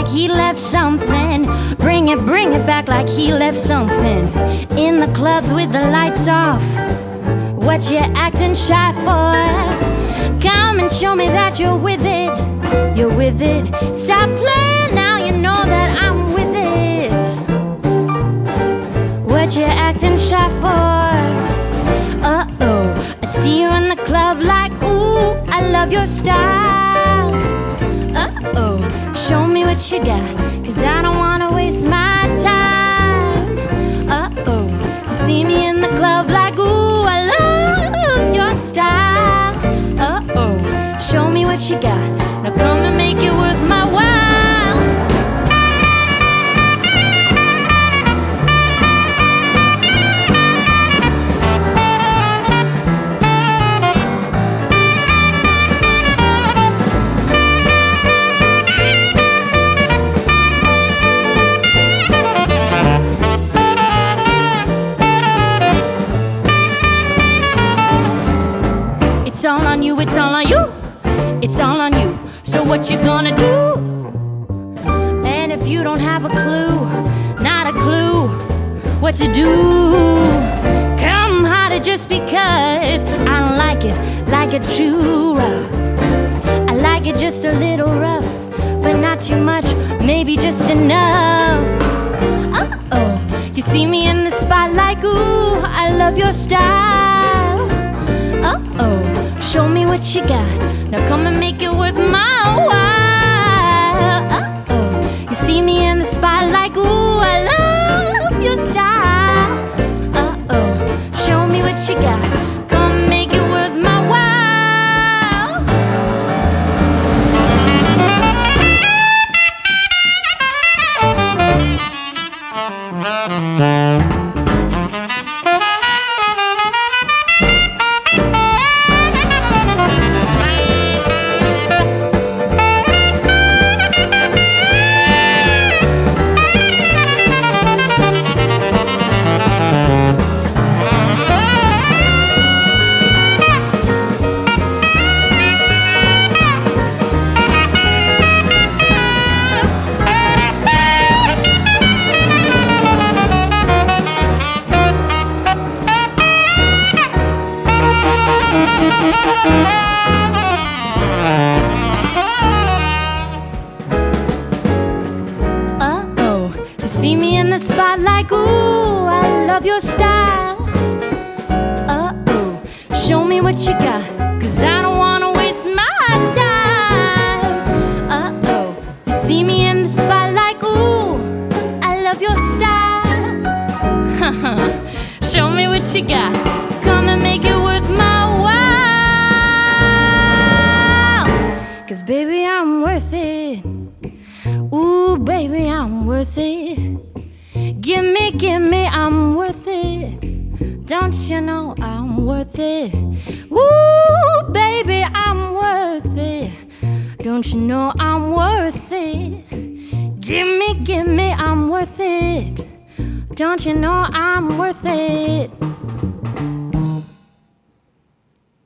like he left something. Bring it back like he left something. In the clubs with the lights off, what you acting shy for? Come and show me that you're with it. You're with it. Stop playing now, you know that I'm with it. What you acting shy for? Uh-oh, I see you in the club like, ooh, I love your style. Uh-oh, show me what you got, 'cause I don't wanna waste my time. Uh-oh, you see me in the club like, ooh, I love your style. Uh-oh, show me what you got, now come and make it worth my while. It's all on you, it's all on you, it's all on you. So what you gonna do? And if you don't have a clue, not a clue, what to do? Come harder just because I don't like it too rough. I like it just a little rough, but not too much, maybe just enough. Uh-oh, you see me in the spotlight, ooh, I love your style. Uh-oh, show me what you got, now come and make it worth my while. Uh-oh, you see me in the spotlight, ooh, I love your style. Uh-oh, show me what you got, come and make it worth my while. Uh-oh, you see me in the spotlight, ooh, I love your style. Uh-oh, show me what you got, 'cause I don't wanna waste my time. Uh-oh, you see me in the spotlight, ooh, I love your style. Show me what you got, come and make it worth my while. 'Cause baby, I'm worth it. Ooh, baby, I'm worth it. Give me, I'm worth it. Don't you know I'm worth it? Ooh, baby, I'm worth it. Don't you know I'm worth it? Give me, I'm worth it. Don't you know I'm worth it?